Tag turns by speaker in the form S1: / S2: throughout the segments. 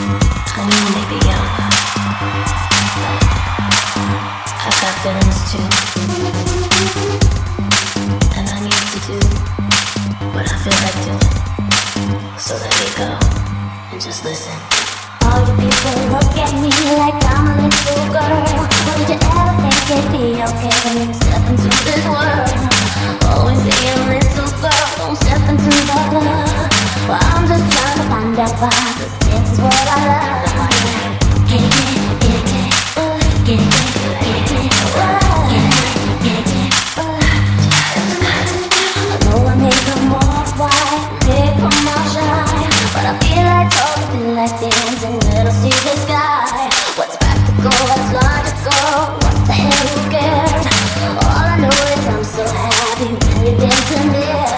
S1: I know you may be young, but I've got feelings too. And I need to do what I feel like doing. So let me go and just listen.
S2: All you people look at me like I'm a little girl. But did you ever think it'd be okay for me to step into this world? Always saying, little girl, don't step into the club. Well, I'm just trying to find out why, 'cause dance is what I love. Get it, get it, get it, get it, get it, get it, get it, I know I may come off white, may come off shy, but I feel like talking, feel like dancing, little see the sky. What's practical, what's logical, what the hell, who cares? All I know is I'm so happy when you're dancing there.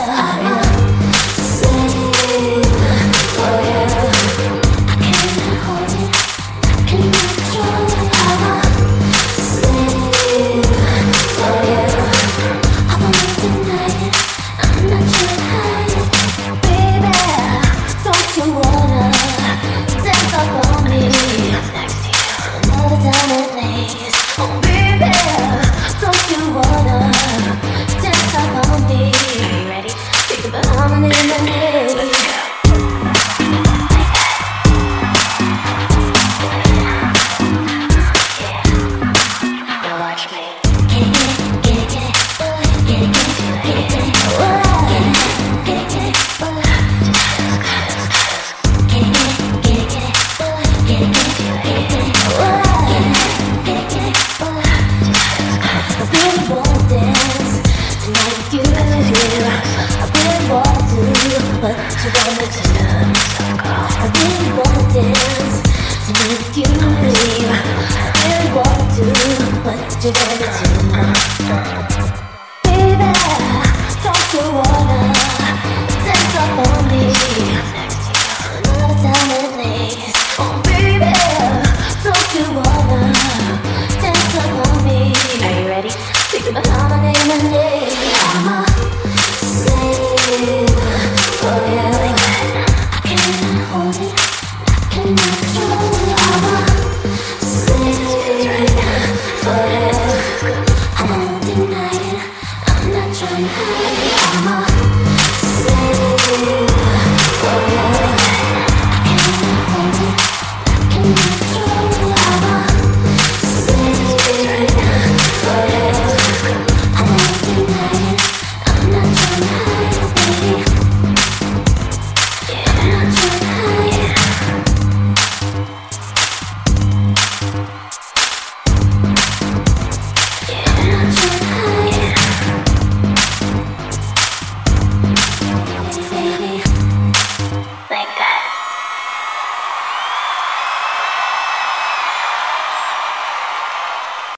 S1: What you gonna do?